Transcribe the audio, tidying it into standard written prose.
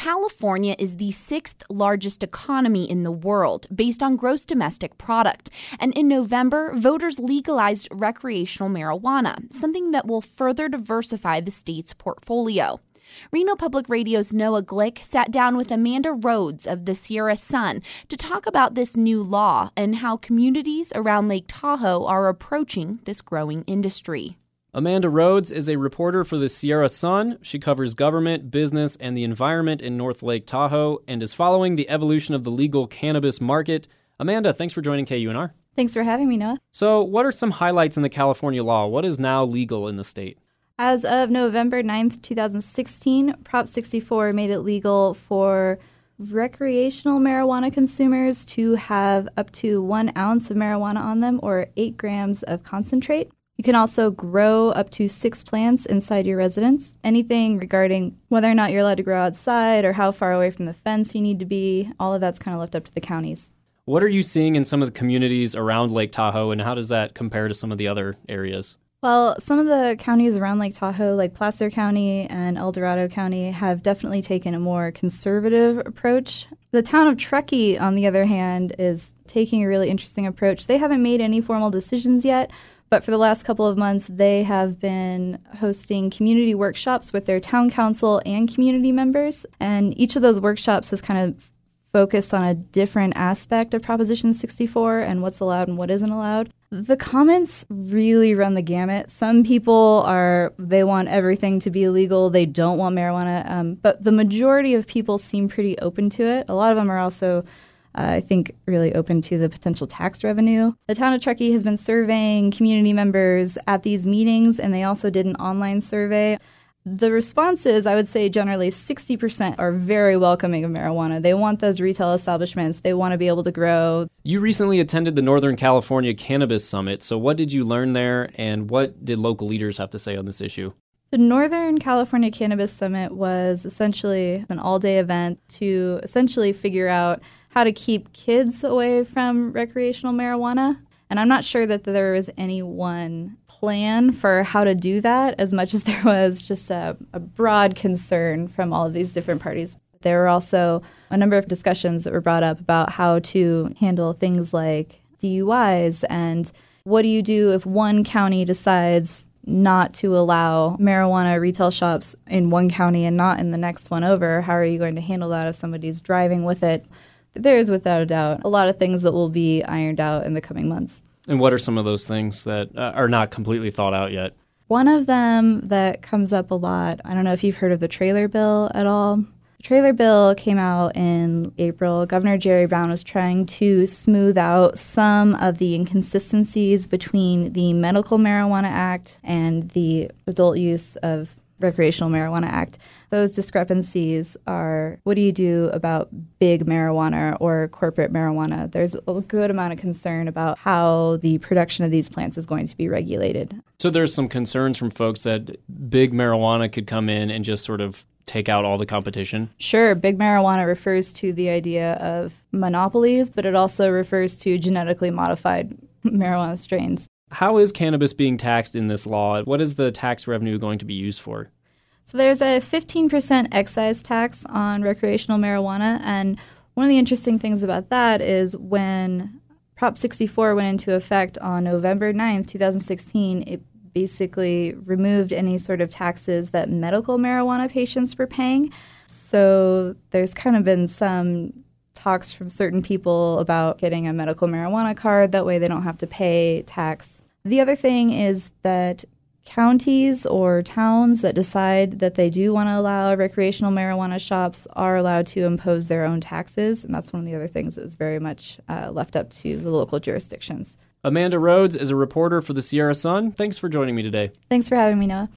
California is the sixth largest economy in the world based on gross domestic product. And in November, voters legalized recreational marijuana, something that will further diversify the state's portfolio. Reno Public Radio's Noah Glick sat down with Amanda Rhodes of the Sierra Sun to talk about this new law and how communities around Lake Tahoe are approaching this growing industry. Amanda Rhodes is a reporter for the Sierra Sun. She covers government, business, and the environment in North Lake Tahoe and is following the evolution of the legal cannabis market. Amanda, thanks for joining KUNR. Thanks for having me, Noah. So what are some highlights in the California law? What is now legal in the state? As of November 9th, 2016, Prop 64 made it legal for recreational marijuana consumers to have up to 1 ounce of marijuana on them or 8 grams of concentrate. You can also grow up to 6 plants inside your residence. Anything regarding whether or not you're allowed to grow outside or how far away from the fence you need to be, all of that's kind of left up to the counties. What are you seeing in some of the communities around Lake Tahoe, and how does that compare to some of the other areas? Well, some of the counties around Lake Tahoe, like Placer County and El Dorado County, have definitely taken a more conservative approach. The town of Truckee, on the other hand, is taking a really interesting approach. They haven't made any formal decisions yet, but for the last couple of months, they have been hosting community workshops with their town council and community members. And each of those workshops has kind of focused on a different aspect of Proposition 64 and what's allowed and what isn't allowed. The comments really run the gamut. Some people they want everything to be illegal. They don't want marijuana. But the majority of people seem pretty open to it. A lot of them are also, I think, really open to the potential tax revenue. The town of Truckee has been surveying community members at these meetings, and they also did an online survey. The responses, I would say generally 60% are very welcoming of marijuana. They want those retail establishments. They want to be able to grow. You recently attended the Northern California Cannabis Summit. So what did you learn there, and what did local leaders have to say on this issue? The Northern California Cannabis Summit was essentially an all-day event to essentially figure out how to keep kids away from recreational marijuana. And I'm not sure that there was any one plan for how to do that, as much as there was just a broad concern from all of these different parties. There were also a number of discussions that were brought up about how to handle things like DUIs and what do you do if one county decides not to allow marijuana retail shops in one county and not in the next one over. How are you going to handle that if somebody's driving with it? There's, without a doubt, a lot of things that will be ironed out in the coming months. And what are some of those things that are not completely thought out yet? One of them that comes up a lot, I don't know if you've heard of the trailer bill at all. The trailer bill came out in April. Governor Jerry Brown was trying to smooth out some of the inconsistencies between the Medical Marijuana Act and the Adult Use of Recreational Marijuana Act. Those discrepancies are, what do you do about big marijuana or corporate marijuana? There's a good amount of concern about how the production of these plants is going to be regulated. So there's some concerns from folks that big marijuana could come in and just sort of take out all the competition? Sure. Big marijuana refers to the idea of monopolies, but it also refers to genetically modified marijuana strains. How is cannabis being taxed in this law? What is the tax revenue going to be used for? So there's a 15% excise tax on recreational marijuana, and one of the interesting things about that is when Prop 64 went into effect on November 9th, 2016, it basically removed any sort of taxes that medical marijuana patients were paying. So there's kind of been some talks from certain people about getting a medical marijuana card. That way they don't have to pay tax. The other thing is that counties or towns that decide that they do want to allow recreational marijuana shops are allowed to impose their own taxes. And that's one of the other things that is very much left up to the local jurisdictions. Amanda Rhodes is a reporter for the Sierra Sun. Thanks for joining me today. Thanks for having me, Noah.